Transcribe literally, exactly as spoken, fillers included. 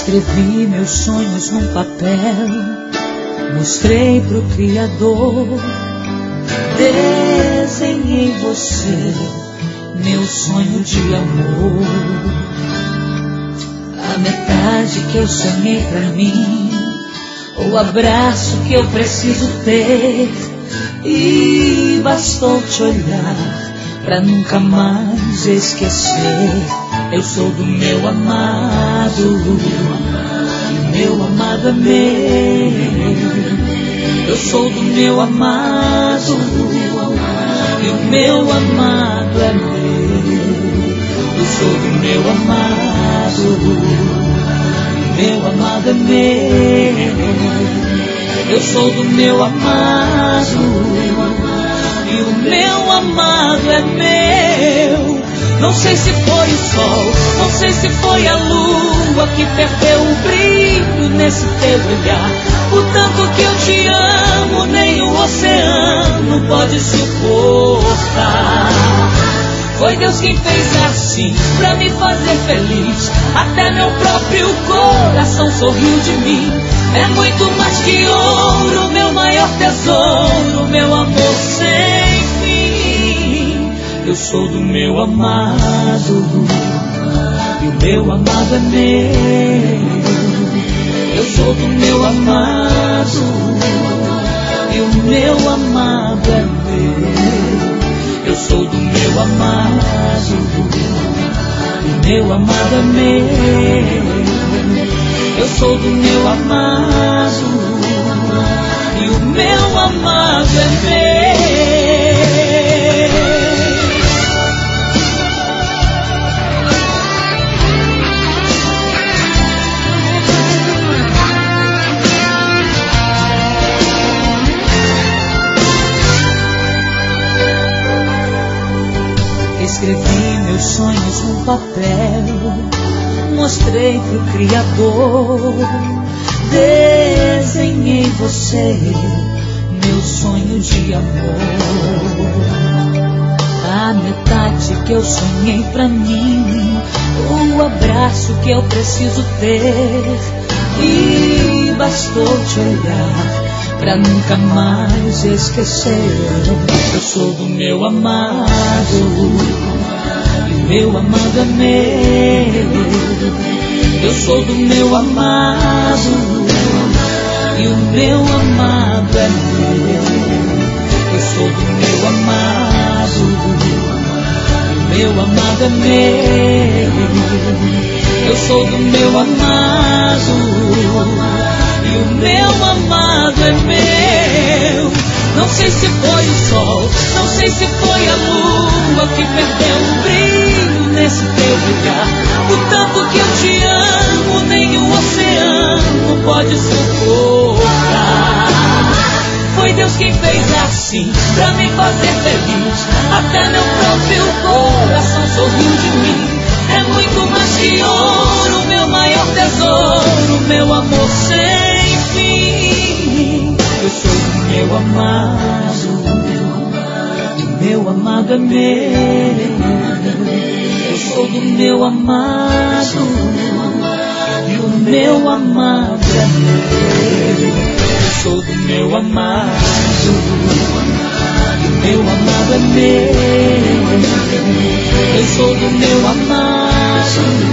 Escrevi meus sonhos num papel, mostrei pro Criador, desenhei você, meu sonho de amor. A metade que eu sonhei pra mim, o abraço que eu preciso ter, e bastou te olhar pra nunca mais esquecer. Eu sou do meu amado, e meu amado é meu. Eu sou do meu amado, e o meu amado é meu. Eu sou do meu amado, e meu amado é meu. Eu sou do meu amado, e o meu amado é meu. Não sei se foi o sol, não sei se foi a lua que perdeu o brilho nesse teu olhar. O tanto que eu te amo, nem o oceano pode suportar. Foi Deus quem fez assim, pra me fazer feliz. Até meu próprio coração sorriu de mim. É muito mais que ouro, meu maior tesouro, meu amor sem fim. Eu sou do meu amado, e o meu amado é meu. Eu sou do meu amado, e o meu amado é meu. Eu sou do meu amado, e o meu amado é meu. Eu sou do meu amado, e o meu amado é meu. Escrevi meus sonhos num papel, mostrei pro Criador, desenhei você, meu sonho de amor. A metade que eu sonhei pra mim, o abraço que eu preciso ter, e bastou te olhar pra nunca mais esquecer. Eu sou do meu amado, e o meu amado é meu. Eu sou do meu amado, e o meu amado é meu. Eu sou do meu amado, e o meu amado é meu. Eu sou do meu amado, e o meu amado é meu. Não sei se foi o sol, não sei se foi a lua que perdeu o brilho nesse teu olhar. O tanto que eu te amo, nem o oceano pode suportar. Foi Deus quem fez assim, pra me fazer feliz. Até meu próprio coração sorriu de mim. É muito mais que ouro, meu maior tesouro, meu amor sem fim. Eu sou do meu amado, e meu amado é meu. Eu sou do meu amado, e o meu amado é meu. Eu sou do meu amado, e o meu amado é meu. Eu sou do meu amado,